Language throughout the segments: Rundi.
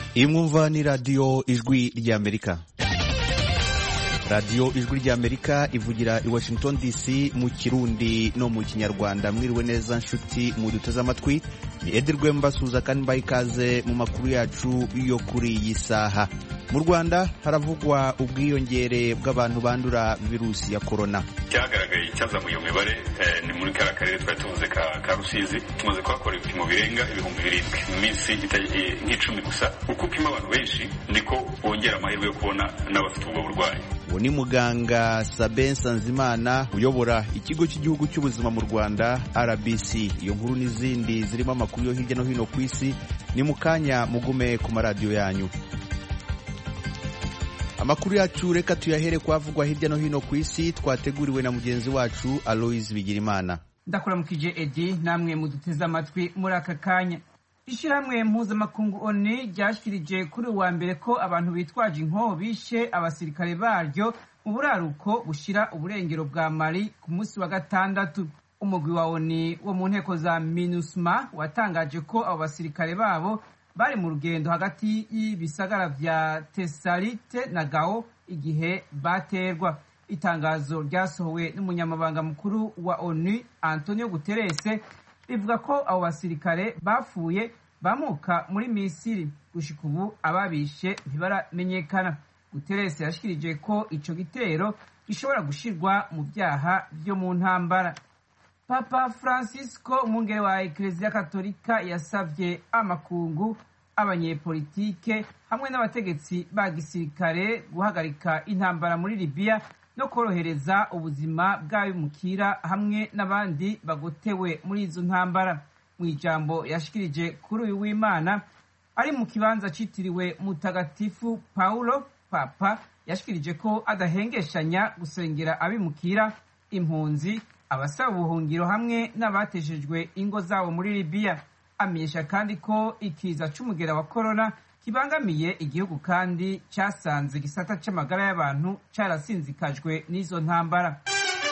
Iyi mwumva ni radiyo ijwi ry'Amerika. Radiyo ijwi ry'Amerika ivugira i Washington DC mu Kirundi no mu Kinyarwanda. Mwiriwe neza nshuti muduteze amatwi, ni Edirwe mbasuza kandi mbaye ikaze mu makuru yacu yo kuri iyi saha. Mu Rwanda haravugwa ubwiyongere bw'abantu bandura virusi ya corona. Cyagaragaye cyazamuye imibare ni muri karere twari tuvuze ka Rusizi, tumaze kuhakora ibipimo birenga 7,000 mu minsi nk'icumi gusa. Uko upima abantu benshi niko wongera amahirwe yo kubona n'abafite ubwo burwayi. Uwo ni muganga Sabin Nsanzimana uyobora ikigo cy'igihugu cy'ubuzima mu Rwanda RBC. Iyo nkuru n'izindi zirimo amakuru yo hirya no hino ku isi ni mu kanya mugume ku maradiyo yanyu. Amakuru yacu reka tuyahere kwavugwa hirya no hino ku isi, twateguriwe na mugenzi wacu Aloise Bigirimana. Ndakuramukije Edi, namwe muduteze amatwi muri aka kanya. Ishyirahamwe mpuzamakungu ONU ryashikirije kuri uwa mbere ko abantu bitwaje inkoho bishe abasirikare baryo mu buraruko bushira uburengero bwa Mali ku munsi wa gatandatu. Umugwi wa ONU wo mu nteko za MINUSMA watangaje ko abo basirikare babo bari mu rugendo hagati y'ibisagara vya Tesalite na Gao igihe baterwa. Itangazo ryasohowe n'umunyamabanga mukuru wa ONU Antonio Guterres rivuga ko abo basirikare bapfuye bamuka muri Misiri. Gushika ubu ababishe ntibaramenyekana. Guterres yashikirije ko ico gitero gishobora gushirwa mu byaha byo mu ntambara. Papa Francisco, umwungere wa Eklezia Katolika, yasavye amakungu, abanyepolitike hamwe n'abategetsi ba gisirikare guhagarika intambara muri Libya no korohereza ubuzima bw'abimukira hamwe n'abandi bagotewe muri izo ntambara. Mu ijambo yashikirije kuri uyu w'Imana ari mu kibanza citiriwe Mutagatifu Paulo, Papa yashikirije ko adahengeshanya gusengera abimukira, impunzi, abasaba ubuhungiro hamwe n'abateshejwe ingo zabo muri Libya. Amenyesha kandi ko ikiza c'umugera wa corona kibangamiye igihugu kandi cyasanze igisata c'amagara y'abantu carasinzikajwe n'izo ntambara.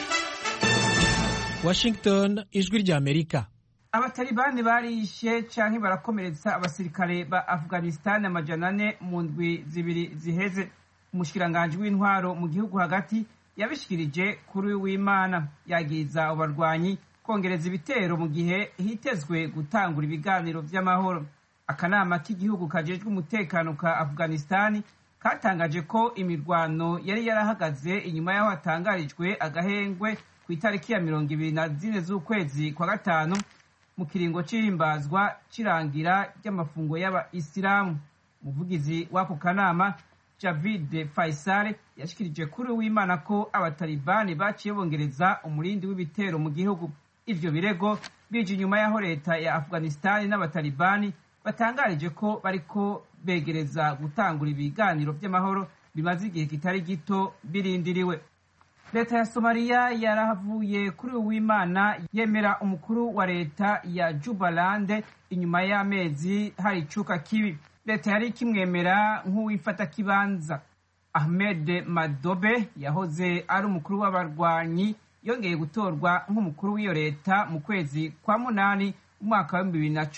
Washington, ijwi ry'Amerika. Abatalibani barishe canke barakomeretsa abasirikare ba Afghanistan 400 mu ndwi zibiri ziheze. Umushikiranganje w'intwaro mu gihugu hagati yabishikirije kuri w'Imana, yagiza abarwanyi kongereza ibitero mu gihe hitezwe gutangura ibiganiro vy'amahoro. Akanama k'igihugu kajejwe umutekano ka Afghanistan katangaje ko imirwano yari yarahagaze inyuma yaho hatangarijwe agahengwe ku itariki ya 24 z'ukwezi kwa gatanu mu kiringo c'ihimbazwa cirangira ry'amafungo y'Abaisilamu. Umuvugizi w'ako kanama Javid Faisal yashikirije kuri w'Imana ko abatalibani baciye bongereza umurindi w'ibitero mu gihugu. Ivyo birego bije inyuma yaho leta ya Afghanistan n'abatalibani batangarije ko bariko begereza gutangura ibiganiro vy'amahoro bimaze igihe kitari gito birindiriwe. Leta ya Somalia yarahavuye kuri w'Imana yemera umukuru wa leta ya Jubaland inyuma y'amezi hari icuka kibi. Leta yari kimwemera nk'uwifata kibanza. Ahmed Madobe yahoze ari umukuru w'abarwanyi yongeye gutorwa nk'umukuru w'iyo leta mu kwezi kwa munani umwaka wa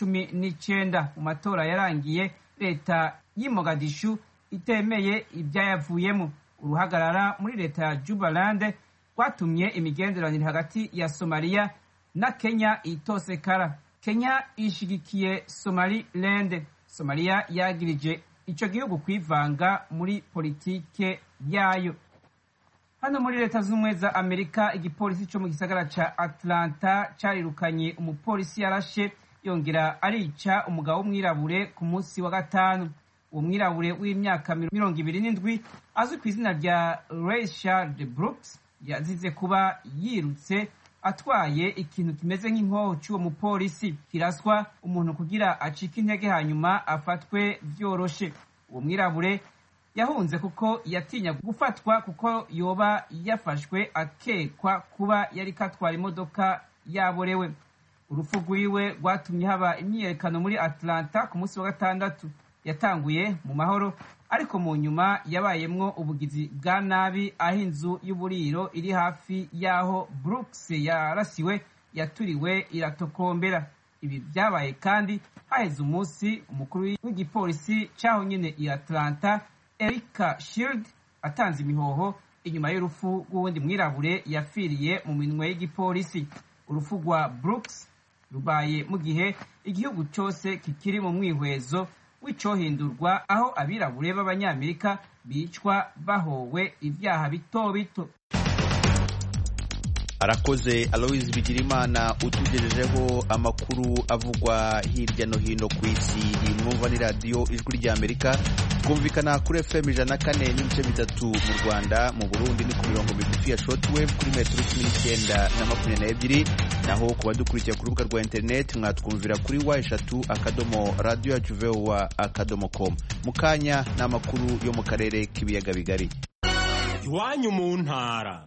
2019. Mu matora yarangiye leta y'i Mogadishu itemeye ibyayavuyemo. Uruhagarara muri leta ya Jubaland rwatumye imigenderanire hagati ya Somalia na Kenya itosekara. Kenya ishigikiye Somaliland. Somalia yagirije ico gihugu kwivanga muri politike yayo. Hano muri leta z'ubumwe za Amerika, igipolisi cyo mu gisagara ca Atlanta carirukanye umupolisi yarashe yongera arica umugabo w'umwirabure ku munsi wa gatanu. Uwo mwirabure w'imyaka 27 azwi ku izina rya Rayshard Brooks yazize kuba yirutse atwaye ikintu kimeze nk'inkoho cy'uwo mupolisi kiraswa umuntu kugira acika intege hanyuma afatwe vyoroshe. Uwo mwirabure yahunze kuko yatinya gufatwa kuko yoba yafashwe akekwa kuba yari katwara imodoka yaborewe. Urupfu rwiwe rwatumye haba imyiyerekano muri Atlanta ku munsi wa gatandatu. Yatanguye mu mahoro ariko mu nyuma yabayemwo ubugizi bwa nabi aho inzu y'uburiro iri hafi yaho Brooks yarasiwe yaturiwe iratokombera. ibi vyabaye kandi haheze umunsi umukuru w'igipolisi caho nyene i Atlanta Erika Shield atanze imihoho inyuma y'urupfu rw'uwundi mwirabure yapfiriye mu minwe y'igipolisi. Urupfu rwa Brooks rubaye mu gihe igihugu cyose kikiri mu mwihwezo w'icohindurwa aho abirabure b'abanyamerika bicwa bahowe ivyaha bito bito. Arakoze Aloise Bigirimana utugejejeho amakuru avugwa hirya no hino ku isi. Mwumva ni radio Ijwi ry'Amerika, kumvikana kuri FM 104.3 mu Rwanda, mu Burundi ni ku mirongo migufi ya shortwave kuri metero 19 na 22, naho ku badukurikira ku rubuga rwa internet mwatwumvira kuri wa3.radio.voa.com. Mukanya n'amakuru yo mu karere k'ibiyaga bigari. Iwanyu mu ntara.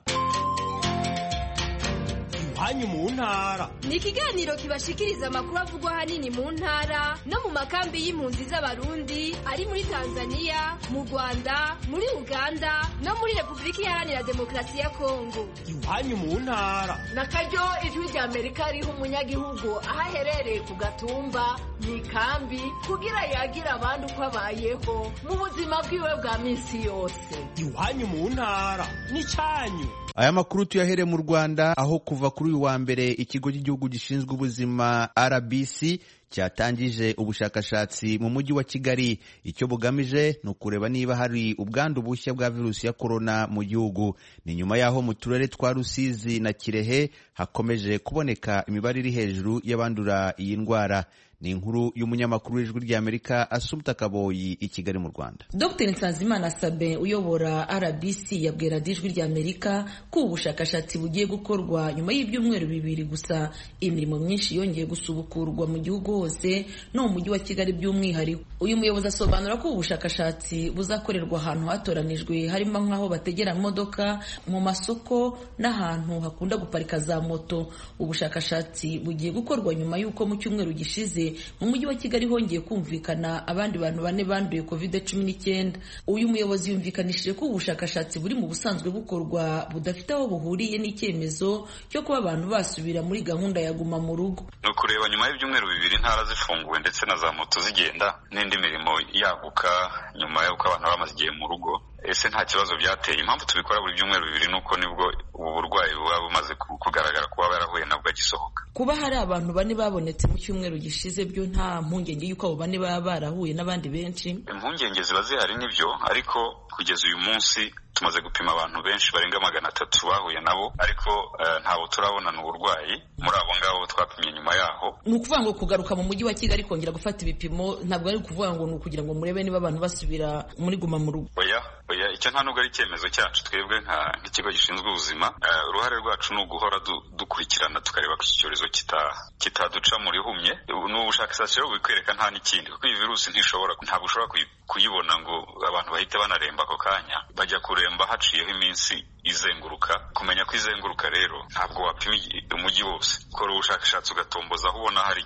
Iwanyu mu ntara ni ikiganiro kibashikiriza amakuru avugwa hanini mu ntara no mu makambi y'impunzi z'abarundi ari muri Tanzania, mu Rwanda, muri Uganda no muri Repubulika Iharanira Demokarasi ya Kongo. Iwanyu mu ntara nakaryo Ijwi ry'Amerika riha umunyagihugu aho aherereye ku gatumba mu ikambi kugira yagira abandi uko abayeho mu buzima bwiwe bwa minsi yose. Iwanyu mu ntara ni cyanyu. Aya makuru tuyahere mu Rwanda, aho kuva kuri uyu wa mbere ikigo cy'igihugu gishinzwe ubuzima RBC cyatangije ubushakashatsi mu mujyi wa Kigali. Icyo bugamije ni ukureba niba hari ubwandu bushya bwa virusi ya corona mu gihugu. Ni nyuma yaho mu turere twa Rusizi na Kirehe hakomeje kuboneka imibare iri hejuru y'abandura iyi ndwara. Ni inkuru y'umunyamakuru w'Ijwi ry'Amerika Assumpta Kaboyi i Kigali mu Rwanda. Dr Nsanzimana Sabin uyobora RBC yabwira Ijwi ry'Amerika ko ubushakashatsi bugiye gukorwa nyuma y'ibyumweru bibiri gusa. Imirimo myinshi yongeye gusubukurwa mu gihugu hose no mu mujyi wa Kigali by'umwihariko. Uyu muyobozi asobanura ko ubushakashatsi buzakorerwa ahantu hatoranijwe harimo nk'aho bategera imodoka, mu masoko n'ahantu hakunda guparika za moto. Ubushakashatsi bugiye gukorwa nyuma y'uko mu cyumweru gishize mu mujyi wa Kigali hongeye kumvikana abandi bantu 4 banduye COVID-19. Uyu muyobozi yumvikanishije ko ubushakashatsi buri mu busanzwe bukorwa budafite aho buhuriye n'icyemezo cyo kuba abantu basubira muri gahunda ya guma mu rugo. No kureba nyuma y'ibyumweru bibiri ntara zifunguwe ndetse na za moto zigenda n'indi mirimo yaguka nyuma y'uko abantu bamaze igihe mu rugo, ese nta kibazo byateye. Impamvu tubikora buri byumweru bibiri nuko nibwo ubu burwayi buba bumaze kugaragara kuba barahuye nabwo agisohoka. Kuba hari abantu 4 babonetse mu cyumweru gishize byo nta mpungenge y'uko abo 4 baba barahuye n'abandi benshi. Impungenge ziba zihari nibyo, ariko kugeza uyu munsi tumaze gupima abantu benshi barenga 300 bahuye nabo, ariko ntabo turabonana uburwayi muri abo ngabo twapimye nyuma yaho. Ni ukuvuga ngo kugaruka mu mujyi wa Kigali kongera gufata ibipimo ntabwo ari ukuvuga ngo ni ukugira ngo murebe niba abantu basubira muri guma mu rugo. Oya, icyo nta nubwo ari icyemezo cyacu twebwe nk'ikigo gishinzwe ubuzima. Uruhare rwacu ni uguhora dukurikirana tukareba ko iki cyorezo kitaduca muri humye. Ni ubushakashatsi rero bikwereka nta n'ikindi, kuko iyi virusi ntabwo ushobora kuyibona ngo abantu bahite banaremba ako kanya, bajya kuremba haciyeho iminsi izenguruka. Kumenya ko izenguruka rero ntabwo wapima umujyi wose. Ukora ubushakashatsi ugatomboza aho ubona hari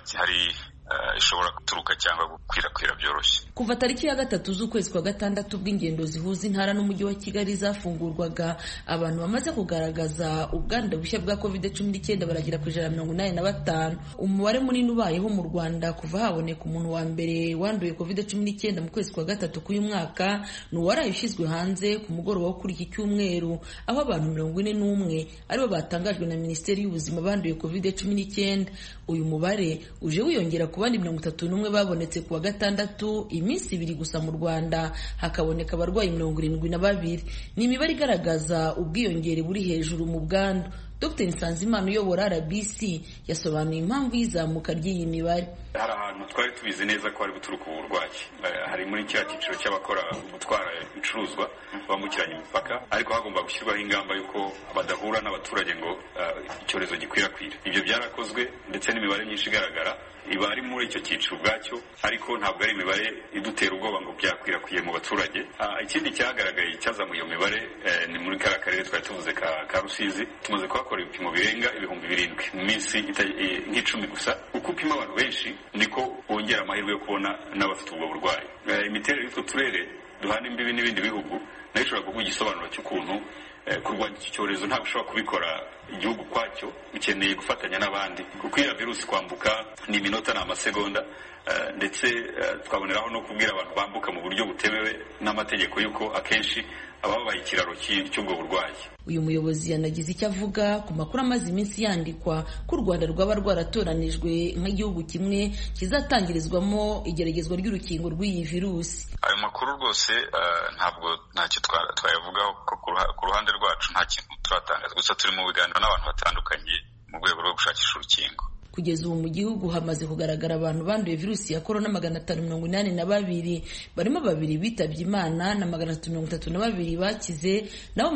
ishobora guturuka cyangwa gukwirakwira byoroshye. Kuva tariki ya 3 z'ukwezi kwa gatandatu bw'ingendo zihuza intara n'umujyi wa Kigali zafungurwaga, abantu bamaze kugaragaza ubwandu bushya bwa COVID-19 baragera ku 185. Umubare munini ubayeho mu Rwanda kuva haboneka umuntu wa mbere wanduye COVID-19 mu kwezi kwa gatatu k'uyu mwaka ni uwaraye ushyizwe hanze ku mugoroba wo kuri iki cyumweru, aho abantu 41 aribo batangajwe na Minisiteri y'Ubuzima banduye COVID-19. Uyu mubare uje wiyongera ku bandi 31 babonetse kuwa gatandatu, iminsi 2 gusa mu Rwanda hakaboneka abarwayi 72. Ni imibare igaragaza ubwiyongere buri hejuru mu bwandu. Dr Nsanzimana uyobora RBC yasobanuye impamvu y'izamuka ry'iyi mibare. Hari ahantu twari tubizi neza ko hari guturuka uburwayi, hari muri cya cyiciro cy'abakora gutwara ibicuruzwa bambukiranya imipaka, ariko hagomba gushyirwaho ingamba y'uko badahura n'abaturage ngo icyorezo gikwirakwira. Ibyo byarakozwe ndetse n'imibare myinshi igaragara iba ari muri icyo cyiciro ubwacyo, ariko ntabwo ari imibare idutera ubwoba ngo byakwirakwiye mu baturage. Ikindi cyagaragaye cyazamuye iyo mibare ni muri kara karere twari tuvuze ka Rusizi. Tumaze kuhakora ibipimo birenga 7,000 mu minsi nk'icumi gusa. Uko upima abantu benshi niko wongera amahirwe yo kubona n'abafite ubwo burwayi. Imiterere y'utwo turere duhana imbibi n'ibindi bihugu nayo ishobora kuguha igisobanuro cy'ukuntu kurwanya iki cyorezo ntabwo ushobora kubikora igihugu kwacyo, ukeneye gufatanya n'abandi kuko iyo virusi kwambuka ni iminota ni amasegonda, ndetse twaboneraho no kubwira abantu bambuka mu buryo butemewe n'amategeko yuko akenshi ababaye ikiraro cy'ubwo burwayi. Uyu muyobozi yanagize icyo avuga ku makuru amaze iminsi yandikwa ko u Rwanda rwaba rwaratoranijwe nk'igihugu kimwe kizatangirizwamo igeragezwa ry'urukingo rw'iyi virusi. Ayo makuru rwose ntabwo ntacyo twayavugaho ko ku ruhande rwacu nta kintu turatangaza, gusa turi mu biganiro n'abantu batandukanye mu rwego rwo gushakisha urukingo. Kugeza ubu mu gihugu hamaze kugaragara abantu banduye virusi ya korona 582, barimo 2 bitabye Imana na 332 bakize, naho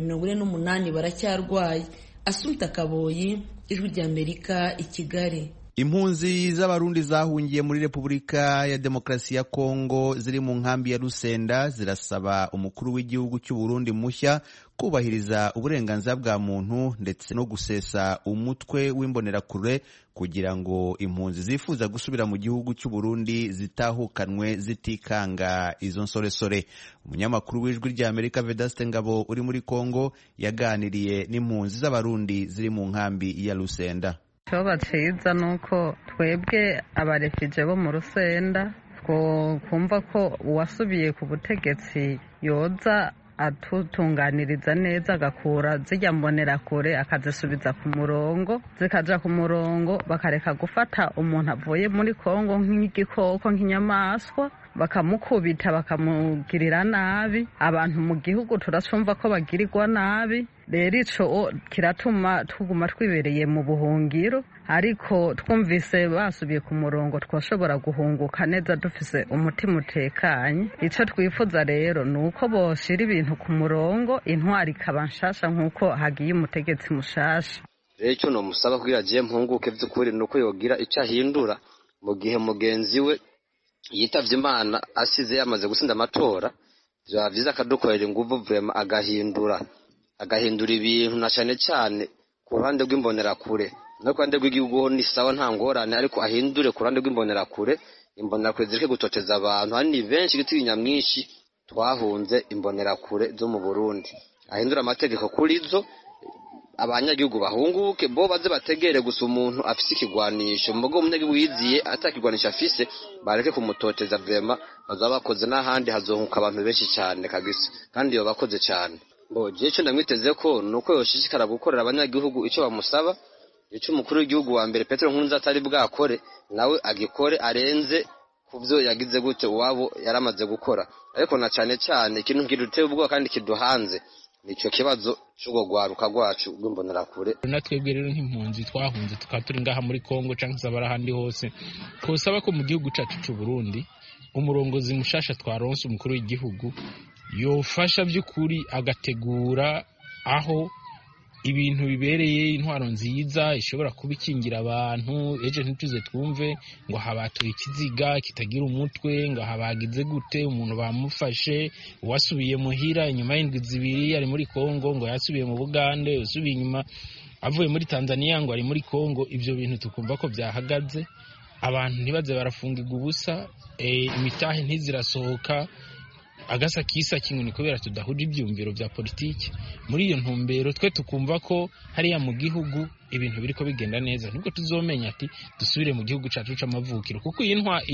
248 baracyarwaye. Assumpta Kaboyi, Ijwi ry'Amerika, i Kigali. Impunzi z'abarundi zahungiye muri Repubulika ya Demokarasi ya Kongo ziri mu nkambi ya Rusenda zirasaba umukuru w'igihugu cy'u Burundi mushya kubahiriza uburenganzira bwa muntu ndetse no gusesa umutwe w'imbonerakure kugira ngo impunzi zifuza gusubira mu gihugu cy'u Burundi zitahukanwe zitikanga izo nsoresore. Umunyamakuru w'Ijwi ry'Amerika Vedaste Ngabo uri muri Kongo yaganiriye n'impunzi z'abarundi ziri mu nkambi ya Rusenda. Ikibazo cyiza ni uko twebwe abarefije bo mu Rusenda twumva ko uwasubiye ku butegetsi yoza atutunganiriza neza agakura zijya mbonerakure akazisubiza ku murongo, zikaja ku murongo, bakareka gufata umuntu avuye muri Kongo nk'igikoko nk'inyamaswa bakamukubita bakamugirira nabi. Abantu mu gihugu turasumva ko bagirirwa nabi, rero ico kiratuma tuguma twibereye mu buhungiro, ariko twumvise basubiye ku murongo twashobora guhunguka neza dufise umutima utekanye. Ico twifuza rero nuko boshira ibintu ku murongo, intwari ikaba nshasha nkuko hagiye umutegetsi mushasha. Rero ico no musaba kugira agiye mpunguke vy'ukuri nuko yogira ico ahindura mu gihe mugenzi we yitavye Imana asize yamaze gusinda amatora, vya vyiza akadukorera inguvu vrema agahindura ibintu na cyane ku ruhande rw'imbonerakure. No kwande rw'igihugu ni sawa nta ngorane, ariko ahindure ku ruhande rw'imbonerakure. Imbonerakure zireke gutoteza abantu, hani benshi giti nyamwinshi twahunze imbonerakure zo mu Burundi. Ahindura amategeko kuri zo, abanyagihugu bahunguke, bo baze bategere gusa umuntu afise ikigwanisho. Mbogo umunyagihugu yiziye atakigwanisha afise bareke kumutoteza vrema, bazaba bakoze n'ahandi hazohuka abantu benshi cyane kabisa, kandi yo bakoze cyane. Boje cyo ndamwiteze ko nuko yoshishikara gukorera abanyagihugu icyo bamusaba, icyo umukuru w'igihugu wa mbere Petero Nkurunziza atari bwakore nawe agikore arenze kuvyo yagize gute uwabo yaramaze gukora. Ariko na cyane ikintu kiduteye ubwo kandi kiduhanze nico kibazo cy'ugo gwaruka rwacu rw'imbonerakure. Natwebwe rero nk'impunzi twahunze tukaturi ngaha muri Kongo canke zabara handi hose, twosaba ko mu gihugu cacu cy'u Burundi umurongozi mushasha twaronse umukuru w'igihugu yofasha by'ukuri agategura aho ibintu bibereye, intwaro nziza ishobora kubikingira abantu. Eje ntituze twumve ngo habatuye ikiziga kitagira umutwe, ngo habagize gute umuntu bamufashe wasubiye muhira inyuma y'indwi 2 ari muri Kongo, ngo yasubiye mu Bugande, usubiye inyuma avuye muri Tanzania ngo ari muri Kongo. Ivyo bintu tukumva ko byahagaze, abantu ntibaze barafungirwa ubusa, imitahe ntizirasohoka agasa kisa kimwe, ni kubera tudahuje ibyumviro bya politiki. Muri iyo ntumbero twe tukumva ko hariya mu gihugu ibintu biriko bigenda neza, nubwo tuzomenya ati dusubire mu gihugu cacu c'amavukiro, kuko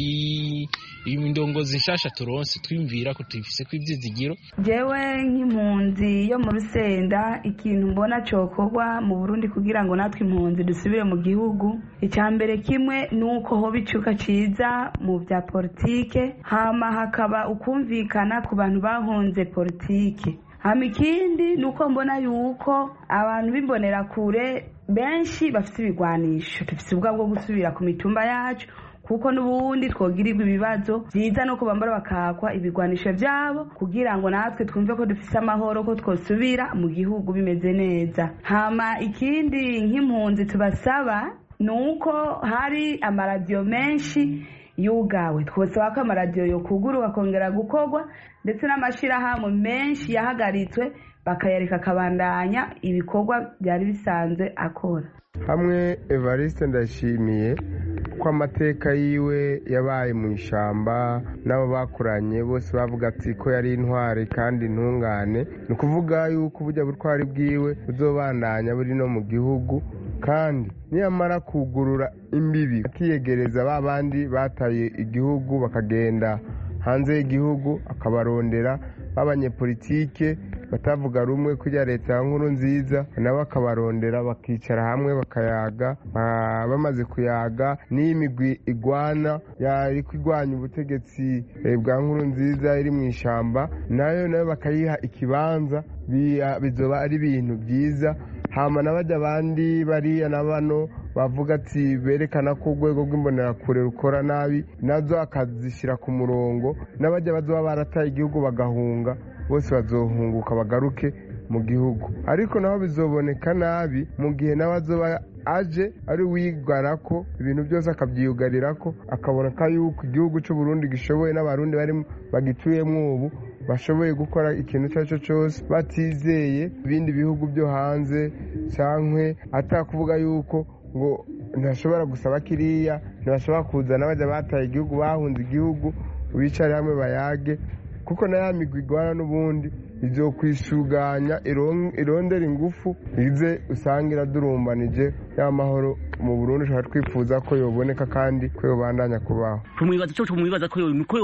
iyi ndongozi nshasha turonse twimvira ko tuyifise kw'ivyizigiro. Jewe nk'impunzi yo mu Rusenda, ikintu mbona cokorwa mu Burundi kugira ngo natwe impunzi dusubire mu gihugu, icambere kimwe nuko hoba icuka ciza mu vya politike, hama hakaba ukumvikana ku bantu bahunze politike. Hama ikindi nuko mbona yuko abantu bimbonera kure benshi bafite ibigwanisho, dufite ubwa bwo gusubira ku mitumba yacu, kuko n'ubundi twogirirwa ibibazo byiza no kubambara bakakwa ibigwanisho byabo kugira ngo natwe twumve ko dufite amahoro, ko twosubira mu gihugu bimeze neza. Hama ikindi nk'impunzi tubasaba nuko hari amaradiyo menshi yugawe, twosaba ko amaradiyo yo kuguru bakongera gukorwa, ndetse n'amashirahamwe menshi yahagaritswe bakayareka akabandanya ibikorwa byari bisanzwe akora. Hamwe Evariste Ndashimiye ko amateka yiwe yabaye mu ishamba n'abo bakuranye bose bavuga ati ko yari intwari kandi intungane, ni ukuvuga yuko uburyo butwari bwiwe buzobandanya buri no mu gihugu, kandi niyamara kugurura imbibi akiyegereza ba bandi bataye igihugu bakagenda hanze y'igihugu, akabarondera b'abanyepolitike batavuga rumwe kurya leta ya Nkurunziza, nabo akabarondera bakicara hamwe bakayaga, bamaze kuyaga n'imigwi igwana yari kwigwanya ubutegetsi bwa Nkurunziza iri mu ishamba, nayo bakayiha ikibanza, bizoba ari ibintu byiza. Hama n'abajya abandi bariya na bano bavuga ati berekana ko urwego rw'imbonerakure rukora nabi, nazo akazishyira ku murongo, n'abajya bazoba barataye igihugu bagahunga bose bazohunguka bagaruke mu gihugu. Ariko naho bizoboneka nabi mu gihe nawe azoba aje ari wigara ko ibintu byose akabyiyugarira ko, akaboneka yuko igihugu cy'u Burundi gishoboye n'abarundi barimo bagituyemo ubu bashoboye gukora ikintu icyo ari cyo cyose batizeye ibindi bihugu byo hanze, cyangwa atakuvuga yuko ngo ntashobora gusaba kiriya, ntibashobora kuzana bajya bataye igihugu bahunze igihugu bicare hamwe bayage, kuko na ya migwi igwana n'ubundi izo kwisuganya irondera ingufu ize usanga iradurumbanije y'amahoro mu Burundi. Ushobora twifuza ko yoboneka kandi ko yobandanya kubaho. Tumwibaza ko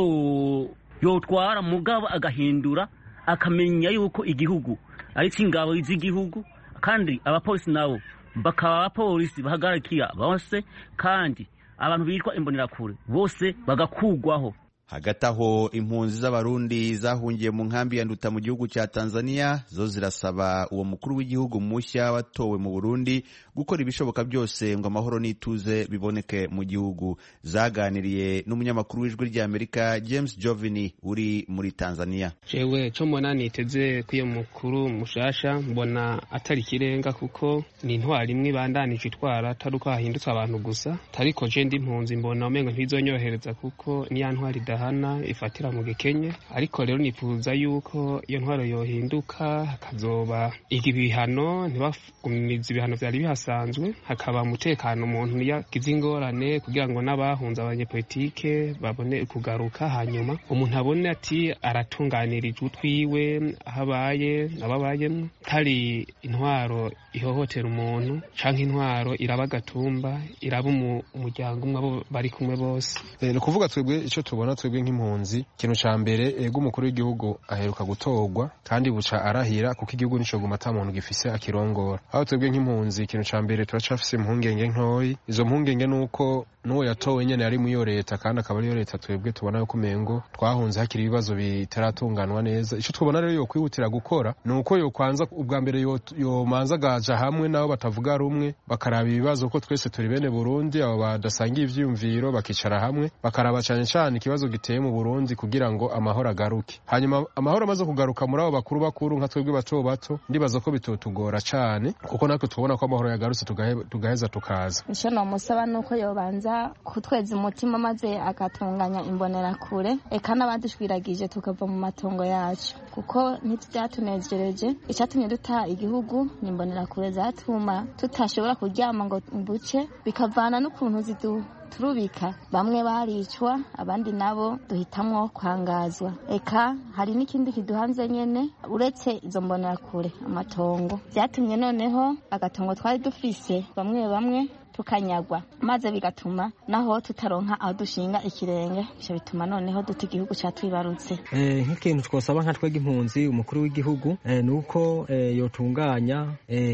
yotwara mugabo agahindura, akamenya yuko igihugu ari ingabo z'igihugu, kandi abapolisi nabo bakaba abapolisi bahagarikiya bose, kandi abantu bitwa imbonerakure bose bagakugwaho. Hagati aho impunzi z'abarundi zahungiye mu nkambi ya Nduta mu gihugu cya Tanzania zo zirasaba uwo mukuru w'igihugu mushya watowe mu Burundi gukora ibishoboka byose ngo amahoro n'ituze biboneke mu gihugu. Zaganiriye n'umunyamakuru w'ijwi ry'Amerika James Jovini uri muri Tanzania. Jewe cyo mbona niteze kwiyo mukuru mushasha, mbona atari kirenga kuko ni intwari imwe bandanije itwara, ataruko hahindutse abantu gusa. Tariko je ndi impunzi mbona umengo ntizonyohereza kuko ni ya ntwari hana ifatira mu gikenye. Ariko rero nifuza yuko iyo ntwaro yohinduka, hakazoba ibihano, ntibagumiza ibihano byari bihasanzwe, hakaba umutekano umuntu yagize ingorane kugira ngo n'abahunze abanyepolitike babone kugaruka, hanyuma umuntu abone ati aratunganirije utwiwe ahabaye n'ababayemo. Kari intwaro ihohotera umuntu canke intwaro iraba agatumba, iraba umuryango umwe abo bari kumwe bose. Ni kuvuga twebwe icyo tubona twebwe nk'impunzi, ikintu ca mbere ego umukuru w'igihugu aheruka gutorwa kandi buca arahira, kuko igihugu nico guma ata muntu gifise akirongora. Aho twebwe nk'impunzi ikintu ca mbere turacafise impungenge ntoyi. Izo mpungenge nuko n'uwo yatowe nyene yari muyo leta, kandi akaba ariyo leta twebwe tubona yuko umengo twahunze hakiri ibibazo bitaratunganwa neza. Ico twabona rero yo kwihutira gukora nuko yo kwanza ubwa mbere yo manza gaja hamwe nabo batavuga rumwe, bakaraba ibibazo ko twese turi bene Burundi, abo badasangiye ivyumviro bakicara hamwe bakaraba cyane cyane ikibazo giteye mu Burundi kugira ngo amahoro agaruke. Hanyuma amahoro amaze kugaruka muri abo bakuru nka twebwe bato bato, ndibaza ko bitotugora cyane kuko natwe tubona ko amahoro yagarutse tugaheza tukaza. Icyo nomusaba nuko yobanza kutweza umutima maze agatunganya imbonerakure, eka n'abadushwiragije tukava mu matongo yacu, kuko ntibyatunejereje. Icyatumye duta igihugu ni imbonerakure zatuma tutashobora kuryama ngo mbuce, bikavana n'ukuntu turubika. Bamwe baricwa, abandi nabo duhitamwo kwangazwa. Eka hari n'ikindi kiduhanze nyene uretse izo mbonerakure, amatongo byatumye noneho agatongo twari dufise bamwe tukanyagwa, maze bigatuma naho tutaronka aho dushinga ikirenge. Ivyo bituma noneho duta igihugu cyatwibarutse. Nk'ikintu twosaba nka twega impunzi umukuru w'igihugu nuko yotunganya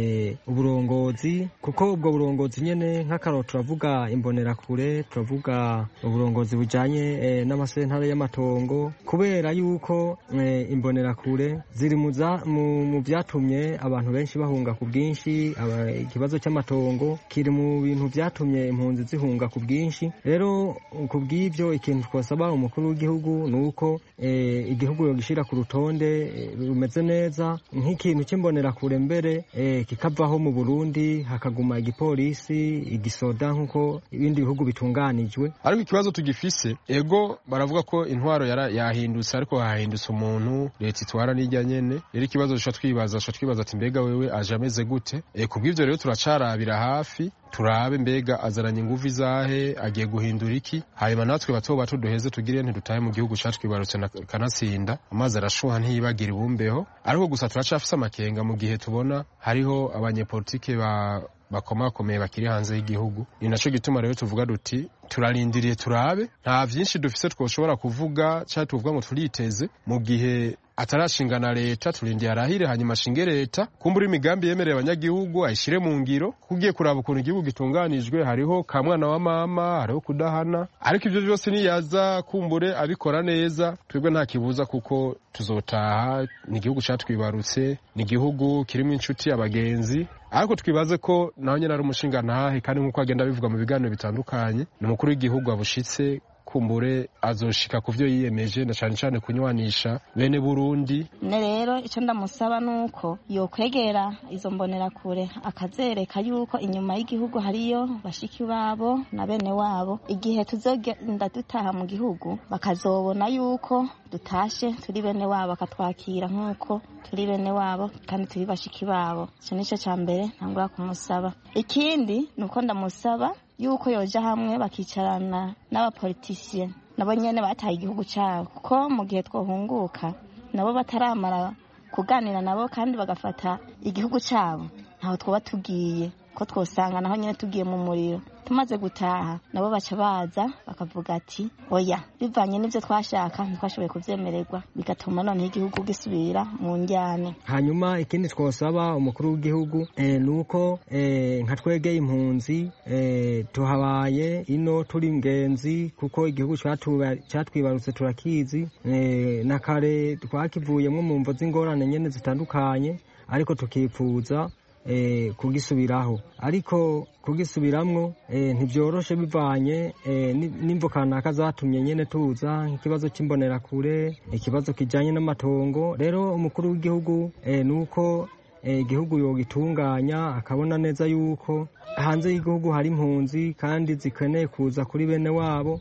uburongozi, kuko ubwo burongozi nyene nk'akaro turavuga imbonerakure, turavuga uburongozi bujanye n'amasentare y'amatongo, kubera yuko imbonerakure ziri mu byatumye abantu benshi bahunga ku bwinshi. Ikibazo cy'amatongo kiri mu bintu byatumye impunzi zihunga ku bwinshi. Rero ku bw'ibyo ikintu twasaba umukuru w'igihugu nuko igihugu yogishira ku rutonde rumeze neza, nk'ikintu cy'imbonerakure mbere kikavaho mu Burundi, hakaguma igipolisi, igisoda nk'uko ibindi bihugu bitunganijwe. Ariko ikibazo tugifise, ego baravuga ko intwaro yahindutse, ariko hahindutse umuntu leta itwara n'ijya nyene. Rero ikibazo duca twibaza ati mbega wewe aje ameze gute? Ku bw'ivyo rero turacarabira hafi turabe mbega azaranye inguvu izahe, agiye guhindura iki, hanyuma natwe bato bato duheze tugire ntidutahe mu gihugu cacu twibarutse kanatsinda, amazi arashuha ntiyibagire ibumbeho. Ariko gusa turacafise amakenga mu gihe tubona hariho abanyepolitike bakomakomeye bakiri hanze y'igihugu. Ni naco gituma rero tuvuga duti turarindiriye turabe, nta vyinshi dufise twoshobora kuvuga cyangwa tuvuga ngo turiteze mu gihe atarashingana leta. Turindiye arahire hanyuma ashinge leta, kumbura imigambi yemereye abanyagihugu ayishire mu ngiro. Kugiye kuraba ukuntu igihugu gitunganijwe, hariho ka mwana wa mama, hariho kudahana, ariko ivyo byose niyaza kumbure abikora neza, twebwe nta kibuza kuko tuzotaha. Ni igihugu catwibarutse, ni igihugu kirimo inshuti, abagenzi, ariko twibaze ko naho nyene ari umushinga ntahe, kandi nk'uko agenda bivuga mu biganiro bitandukanye, ni umukuru w'igihugu abushitse, kumbure azoshika ku vyo yiyemeje, na cane cane kunywanisha bene Burundi. Ne rero ico ndamusaba nuko yokwegera izo mbonerakure akazereka yuko inyuma y'igihugu hariyo bashiki babo na bene wabo. Igihe tuzogenda dutaha mu gihugu bakazobona yuko dutashe turi bene wabo, akatwakira nk'uko turi bene wabo kandi turi bashiki babo. Ico nico ca mbere ntangura kumusaba. Ikindi nuko ndamusaba yuko yoja hamwe bakicarana n'abapoliticiye nabo nyene bataye igihugu cyabo, kuko mu gihe twohunguka nabo bataramara kuganira nabo kandi bagafata igihugu cyabo, ntaho twoba tugiye ko twosanga naho nyene tugiye mu muriro. Tumaze gutaha nabo baca baza bakavuga ati oya, bivanye n'ivyo twashaka ntitwashoboye kuvyemererwa, bigatuma none igihugu gisubira mu njyane. Hanyuma ikindi twosaba umukuru w'igihugu nuko nka twegeye impunzi tuhabaye ino turi ingenzi, kuko igihugu catwibarutse turakizi, na kare twakivuyemwo mu mvo z'ingorane nyene zitandukanye, ariko tukipfuza kugisubiraho. Ariko kugisubiramwo ntibyoroshe bivanye n'imvo kanaka zatumye nyene tuza, nk'ikibazo c'imbonerakure, ikibazo kijanye n'amatongo. Rero umukuru w'igihugu nuko igihugu yogitunganya, akabona neza yuko hanze y'igihugu hari impunzi kandi zikeneye kuza kuri bene wabo,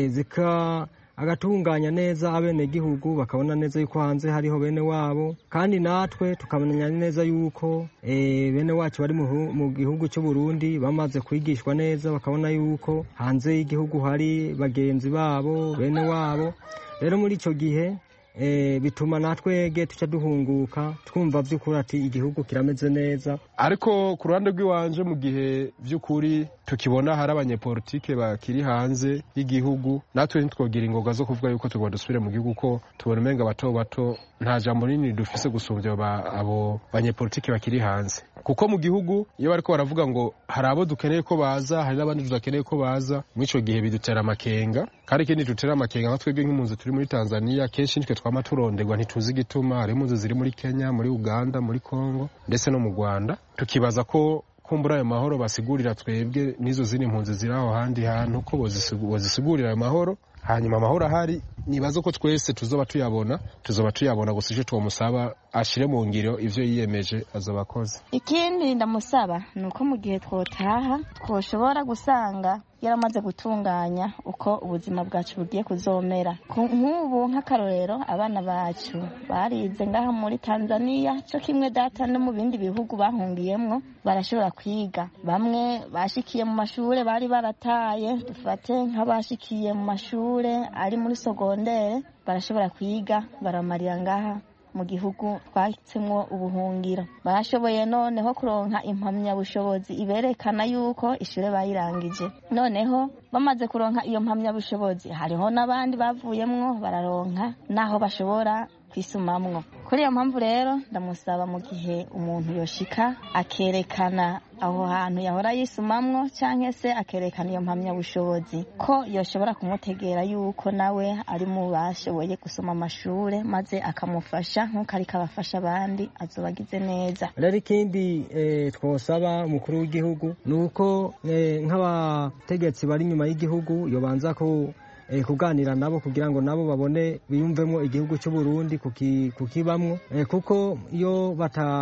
agatunganya neza abene gihugu, bakabona neza yuko hanze hariho bene wabo, kandi natwe tukabona neza yuko bene wacu bari mu gihugu cy'u Burundi bamaze kwigishwa neza, bakabona yuko hanze y'igihugu hari bagenzi babo, bene wabo. Rero muri ico gihe bituma natwege tuca duhunguka twumva vy'ukuri ati igihugu kirameze neza. Ariko ku ruhande rw'iwanje, mu gihe vy'ukuri tukibona hari abanyepolitike bakiri hanze y'igihugu, natwe ntitwogira ingoga zo kuvuga yuko tugomba dusubire mu gihugu, ko tubona umenga bato bato nta jambo rinini dufise gusumbya abo banyepolitike bakiri hanze. Kuko mu gihugu iyo bariko baravuga ngo hari abo dukeneye ko baza, hari n'abandi tudakeneye ko baza, mw'ico gihe bidutera amakenga. Kandi ikindi dutera amakenga nka twebwe nk'impunzi turi muri Tanzania, kenshi nitwe twama turonderwa, ntituzi igituma. Hari impunzi ziri muri Kenya, muri Uganda, muri Congo ndetse no mu Rwanda, tukibaza ko kumbura ayo mahoro basigurira twebwe n'izo zindi mpunzi ziri aho handi hantu ko bozisigurira ayo mahoro, hanyuma amahoro ahari nibaza ko twese tuzoba tuyabona gusa icyo twomusaba ashire mu ngiro ivyo yiyemeje azoba akoze. Ikindi ndamusaba nuko mu gihe twotaha twoshobora gusanga yaramaze gutunganya uko ubuzima bwacu bugiye kuzomera. Nk'ubu nk'akarorero, abana bacu barize ngaha muri Tanzania, cyo kimwe data no mu bindi bihugu bahungiyemwo barashobora kwiga. Bamwe bashikiye mu mashure bari barataye, dufate nk'abashikiye mu mashure ari muri sogondere, barashobora kwiga baramarira ngaha mu gihugu twahitsemwo ubuhungiro. Barashoboye noneho kuronka impamyabushobozi iberekana yuko ishure bayirangije. Noneho bamaze kuronka iyo mpamyabushobozi, hariho n'abandi bavuyemwo bararonka naho bashobora kwisumamwo. Kuri iyo mpamvu rero ndamusaba mu gihe umuntu yoshika akerekana aho hantu yahora yisumamwo, canke se akerekana iyo mpamyabushobozi, ko yoshobora kumutegera yuko nawe ari mu bashoboye gusoma amashure, maze akamufasha nk'uko ariko abafasha abandi, azoba agize neza. Rero ikindi twosaba umukuru w'igihugu nuko nk'abategetsi bari inyuma y'igihugu yobanza ko kuganira nabo kugira ngo nabo babone biyumvemo igihugu cy'u Burundi kukibamwo, kuko iyo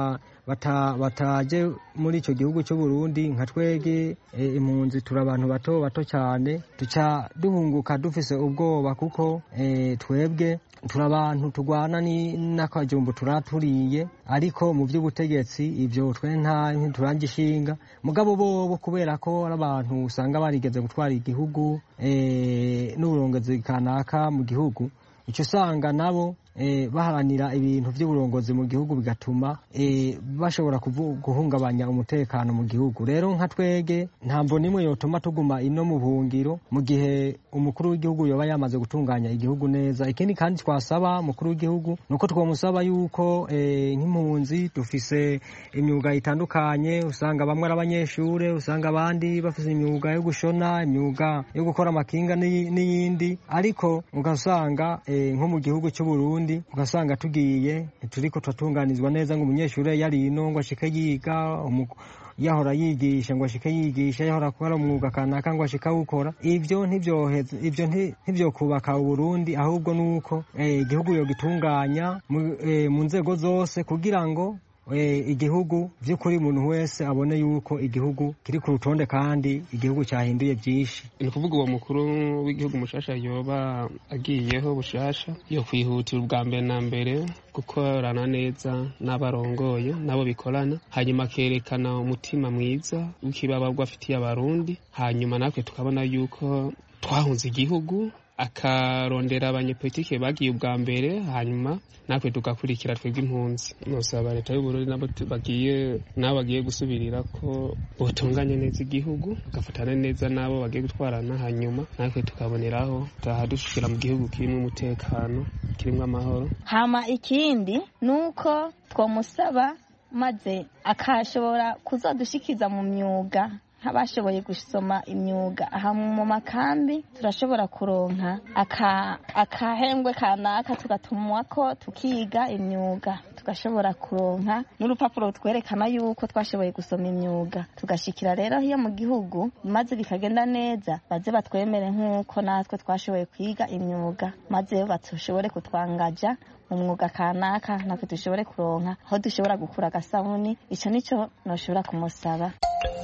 bataje muri icyo gihugu cy'u Burundi, nka twege impunzi turi abantu bato bato cyane, tuca duhunguka dufise ubwoba, kuko twebwe turi abantu turwana n'akajumbu turaturiye ariko mu by'ubutegetsi ibyo twe ntiturangishinga mugabo bobo kubera ko ari abantu usanga barigeze gutwara igihugu n'uburongozi kanaka mu gihugu icyo usanga nabo baharanira ibintu by'uburongozi mu gihugu bigatuma bashobora guhungabanya umutekano mu gihugu. Rero nka twege ntambo nimwe yotuma tuguma ino mu buhungiro mu gihe umukuru w'igihugu yoba yamaze gutunganya igihugu neza. Ikindi kandi twasaba umukuru w'igihugu nuko twamusaba yuko nk'impunzi dufise imyuga itandukanye, usanga bamwe ari abanyeshure, usanga abandi bafise imyuga yo gushona, imyuga yo gukora amakinga n'iyindi, ariko ugasanga nko mu gihugu cy'u Burundi ugasanga tugiye turiko turatunganizwa neza ngo umunyeshure yari ino ngo ashike yiga yahora yigisha ngo ashike yigisha, yahora akora umwuga kanaka ngo ashika gukora. Ivyo ntibyo kubaka Burundi, ahubwo nuko igihugu yo gitunganya mu nzego zose kugira ngo igihugu by'ukuri umuntu wese abone yuko igihugu kiri ku rutonde kandi igihugu cyahinduye byinshi. Ni kuvuga uwo mukuru w'igihugu mushasha yoba agiyeho bushasha yo kwihutira ubwa mbere na mbere gukorana neza n'abarongoye nabo bikorana, hanyuma akerekana umutima mwiza w'ikibababwa afitiye abarundi, hanyuma natwe tukabona yuko twahunze igihugu, akarondera abanyepolitike bagiye ubwa mbere, hanyuma natwe tugakurikira twebwe impunzi. Nosaba leta y'u Burundi nabo bagiye gusubirira ko botunganye neza igihugu, bagafatana neza nabo bagiye gutwarana, hanyuma natwe tukaboneraho dushikira mu gihugu kirimo umutekano, kirimo amahoro. Hama ikindi nuko twamusaba maze akashobora kuzadushikiza mu myuga nk'abashoboye gusoma imyuga aha mu makambi, turashobora kuronka akahengwe kanaka tugatumwa ko tukiga imyuga, tugashobora kuronka n'urupapuro twerekana yuko twashoboye gusoma imyuga, tugashikira rero iyo mu gihugu maze bikagenda neza, baze batwemere nk'uko natwe twashoboye kwiga imyuga, maze batushobore kutwangaja umwuga kanaka, natwe dushobore kuronka aho dushobora gukura agasabuni. Ico nico noshobora kumusaba.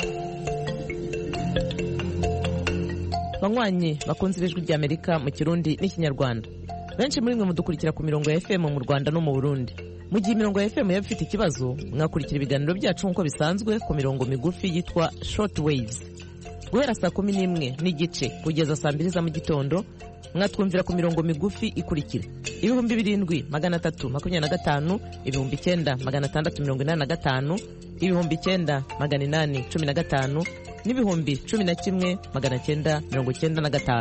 Banywanyi bakunze ijwi ry'Amerika mu Kirundi n'Ikinyarwanda, benshi muri mwe mudukurikira ku mirongo ya FM mu Rwanda no mu Burundi. Mu gihe imirongo ya FM yaba ifite ikibazo, mwakurikira ibiganiro byacu nk'uko bisanzwe ku mirongo migufi yitwa short waves. Guhera saa 11 n'igice kugeza saa 2 za mu gitondo, mwatwumvira ku mirongo migufi ikurikira: 7325, 9685, 9815 n'ibihumbi 11,995.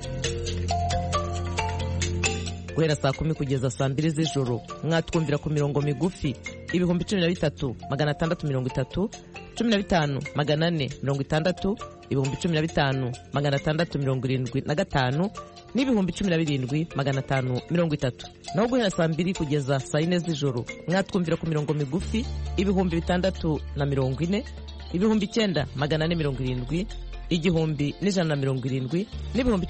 Guhera saa 10 kugeza saa 2 z'ijoro, mwatwumvira ku mirongo migufi 13630, 15460, 15675 n'ibihumbi 17530. Naho guhera saa 2 kugeza saa 4 z'ijoro, mwatwumvira ku mirongo migufi 640, 9470, 1170 n'ibihumbi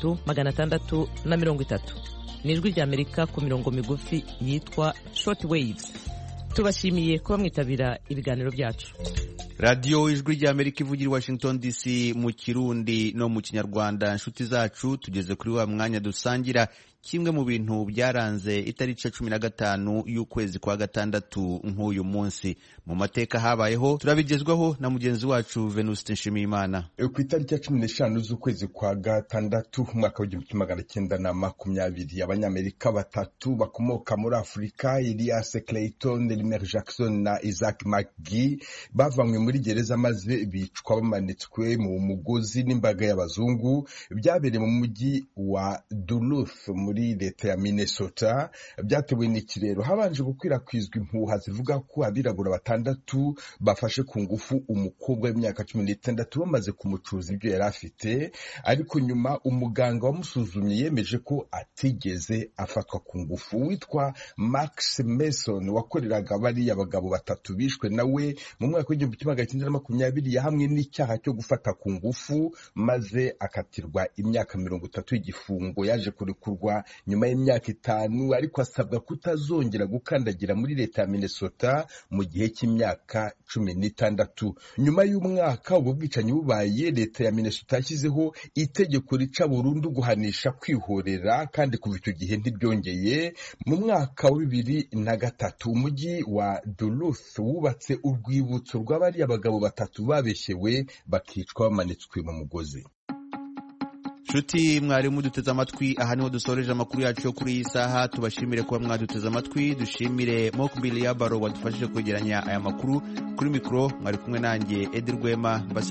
13630. Ni ijwi ry'Amerika ku mirongo migufi yitwa short waves. Tubashimiye kuba mwitabira ibiganiro byacu. Radio Ijwi ry'Amerika ivugira Washington DC mu Kirundi no mu Kinyarwanda. Inshuti zacu, tugeze kuri wa mwanya dusangira kimwe mu bintu byaranze itariki 15 y'ukwezi kwa gatandatu nk'uyu munsi mu mateka habayeho. Turabigezwaho na mugenzi wacu Venuste Nshimiyimana. Ku itariki 15 z'ukwezi kwa gatandatu umwaka w'1920 abanyamerika batatu bakomoka muri Afrika, Elias Clayton, Elmer Jackson na Isaac McGee, bavanywe muri gereza maze bicwa bamanitswe mu mugozi n'imbaga y'abazungu. Byabereye mu mujyi wa Duluth muri leta ya Minnesota. Byatewe n'ikirero, habanje gukwirakwizwa impuha zivuga ko abirabura batandatu bafashe ku ngufu umukobwa w'imyaka 16 bamaze kumucuza ibyo yari afite, ariko nyuma umuganga wamusuzumye yemeje ko atigeze afatwa ku ngufu. Witwa Max Mason wakoreraga bari abagabo batatu bishwe nawe mu mwaka w'1920 yahamwe n'icyaha cyo gufata ku ngufu maze akatirwa imyaka 30 y'igifungo. Yaje kurekurwa gutaha nyuma y'imyaka 5 ariko asabwa kutazongera gukandagira muri leta ya Minnesota mu gihe cy'imyaka 16. Nyuma y'umwaka ubwo bwicanyi bubaye, leta ya Minnesota yashyizeho itegeko rica burundu guhanisha kwihorera, kandi kuva icyo gihe ntibyongeye. Mu mwaka wa 2003 umujyi wa Duluth wubatse urwibutso rw'abari abagabo 3 babeshyewe bakicwa bamanitswe mu mugozi. Shuti mwari muduteze amatwi, aha niho dusoreje amakuru yacu yo kuri iyi saha. Tubashimire kuba mwaduteze amatwi, dushimire Mokbili Yabaro wadufashije kwegeranya aya makuru. Kuri mikro mwari kumwe nanjye Edi Rwema.